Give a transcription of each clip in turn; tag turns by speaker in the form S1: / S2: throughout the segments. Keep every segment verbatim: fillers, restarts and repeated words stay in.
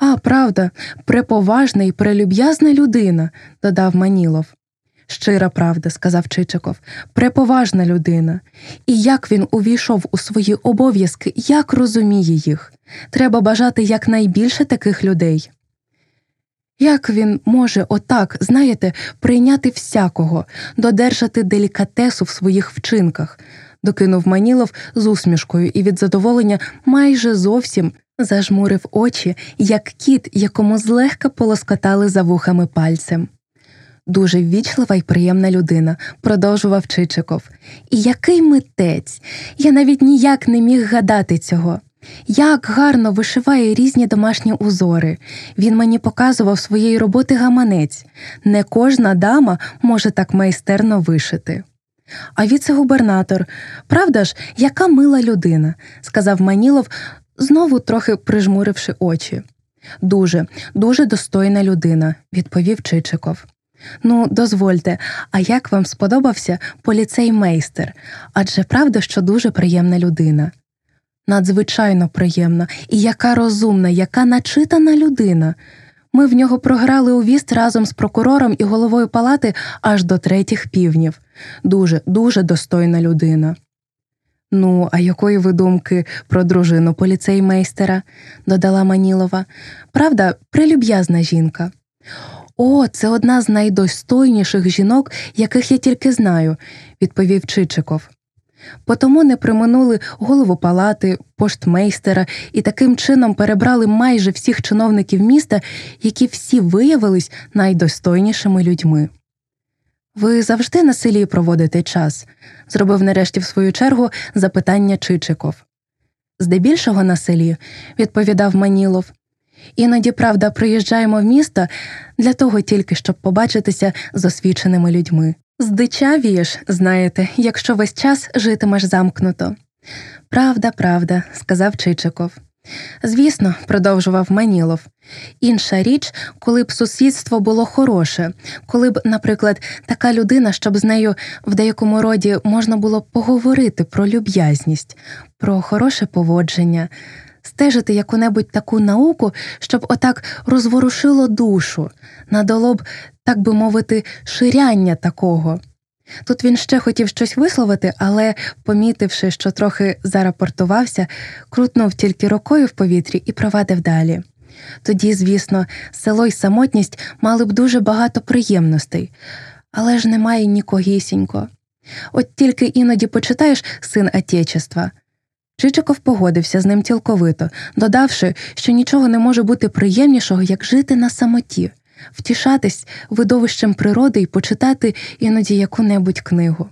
S1: «А, правда, преповажна і прелюб'язна людина», – додав Манілов. «Щира правда», – сказав Чичиков, – «преповажна людина. І як він увійшов у свої обов'язки, як розуміє їх. Треба бажати якнайбільше таких людей». «Як він може отак, знаєте, прийняти всякого, додержати делікатесу в своїх вчинках?» – докинув Манілов з усмішкою і від задоволення майже зовсім зажмурив очі, як кіт, якому злегка полоскотали за вухами пальцем. «Дуже ввічлива й приємна людина», – продовжував Чичиков. «І який митець! Я навіть ніяк не міг гадати цього. Як гарно вишиває різні домашні узори. Він мені показував своєї роботи гаманець. Не кожна дама може так майстерно вишити». «А віце-губернатор, правда ж, яка мила людина», – сказав Манілов, знову трохи прижмуривши очі. «Дуже, дуже достойна людина», – відповів Чичиков. «Ну, дозвольте, а як вам сподобався поліцеймейстер? Адже правда, що дуже приємна людина?» «Надзвичайно приємна. І яка розумна, яка начитана людина. Ми в нього програли у віст разом з прокурором і головою палати аж до третіх півнів. Дуже, дуже достойна людина». «Ну, а якої ви думки про дружину поліцеймейстера?» – додала Манілова. «Правда, прелюб'язна жінка». «О, це одна з найдостойніших жінок, яких я тільки знаю», – відповів Чичиков. Потому не приминули голову палати, поштмейстера і таким чином перебрали майже всіх чиновників міста, які всі виявились найдостойнішими людьми. «Ви завжди на селі проводите час?» – зробив нарешті в свою чергу запитання Чичиков. «Здебільшого на селі», – відповідав Манілов. «Іноді, правда, приїжджаємо в місто для того тільки, щоб побачитися з освіченими людьми. Здичавієш, знаєте, якщо весь час житимеш замкнуто». «Правда, правда», – сказав Чичиков. «Звісно», – продовжував Манілов. «Інша річ, коли б сусідство було хороше, коли б, наприклад, така людина, щоб з нею в деякому роді можна було поговорити про люб'язність, про хороше поводження, стежити яку-небудь таку науку, щоб отак розворушило душу, надало б, так би мовити, ширяння такого». Тут він ще хотів щось висловити, але, помітивши, що трохи зарапортувався, крутнув тільки рукою в повітрі і провадив далі. «Тоді, звісно, село й самотність мали б дуже багато приємностей, але ж немає нікогісінько. От тільки іноді почитаєш «Син Отечества». Чичиков погодився з ним цілковито, додавши, що нічого не може бути приємнішого, як жити на самоті, втішатись видовищем природи і почитати іноді яку-небудь книгу.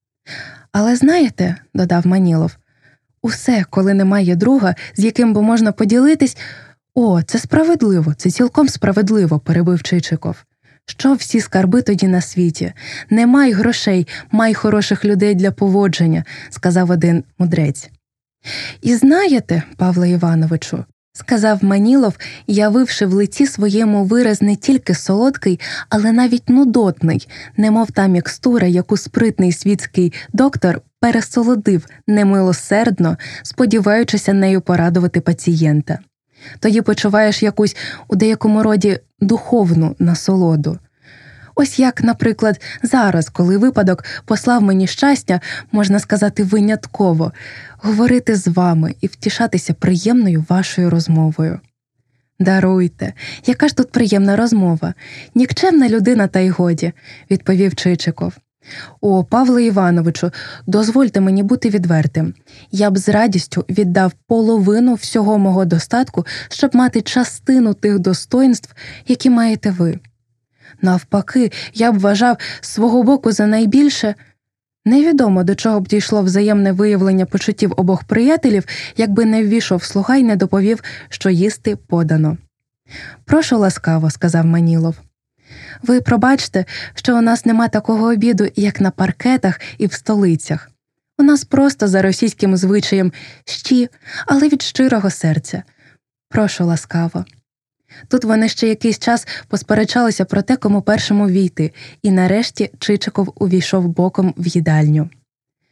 S1: «Але знаєте, – додав Манілов, – усе, коли немає друга, з яким би можна поділитись, о, це справедливо, це цілком справедливо», – перебив Чичиков. «Що всі скарби тоді на світі? Не май грошей, май хороших людей для поводження», – сказав один мудрець. «І знаєте, Павле Івановичу, – сказав Манілов, явивши в лиці своєму вираз не тільки солодкий, але навіть нудотний, немов та мікстура, яку спритний світський доктор пересолодив немилосердно, сподіваючися нею порадувати пацієнта. Тоді почуваєш якусь у деякому роді духовну насолоду. Ось як, наприклад, зараз, коли випадок послав мені щастя, можна сказати, винятково, говорити з вами і втішатися приємною вашою розмовою». «Даруйте, яка ж тут приємна розмова? Нікчемна людина та й годі», – відповів Чичиков. «О, Павле Івановичу, дозвольте мені бути відвертим. Я б з радістю віддав половину всього мого достатку, щоб мати частину тих достоїнств, які маєте ви. Навпаки, я б вважав свого боку за найбільше. Невідомо, до чого б дійшло взаємне виявлення почуттів обох приятелів, якби не ввійшов слуга й не доповів, що їсти подано». «Прошу ласкаво», – сказав Манілов. «Ви пробачте, що у нас нема такого обіду, як на паркетах і в столицях. У нас просто за російським звичаєм щі, але від щирого серця. Прошу ласкаво». Тут вони ще якийсь час посперечалися про те, кому першому війти, і нарешті Чичиков увійшов боком в їдальню.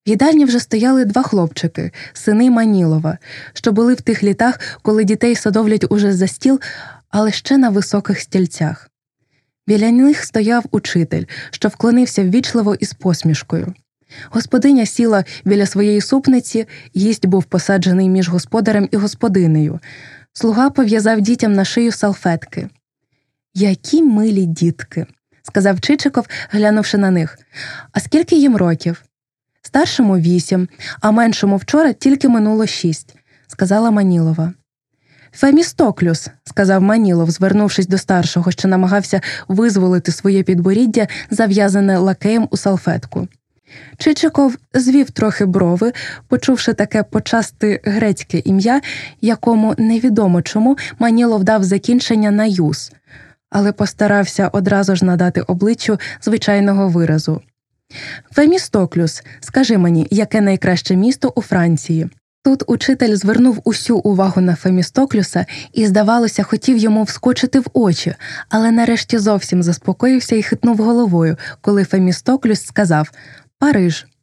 S1: В їдальні вже стояли два хлопчики, сини Манілова, що були в тих літах, коли дітей садовлять уже за стіл, але ще на високих стільцях. Біля них стояв учитель, що вклонився ввічливо із посмішкою. Господиня сіла біля своєї супниці, гість був посаджений між господарем і господинею. Слуга пов'язав дітям на шию салфетки. «Які милі дітки!» – сказав Чичиков, глянувши на них. «А скільки їм років?» «Старшому вісім, а меншому вчора тільки минуло шість», – сказала Манілова. «Фемістоклюс», – сказав Манілов, звернувшись до старшого, що намагався визволити своє підборіддя, зав'язане лакеєм у салфетку. Чичиков звів трохи брови, почувши таке почасти грецьке ім'я, якому невідомо чому Манілов дав закінчення на «юс», але постарався одразу ж надати обличчю звичайного виразу. «Фемістоклюс, скажи мені, яке найкраще місто у Франції?» Тут учитель звернув усю увагу на Фемістоклюса і, здавалося, хотів йому вскочити в очі, але нарешті зовсім заспокоївся і хитнув головою, коли Фемістоклюс сказав «Париж».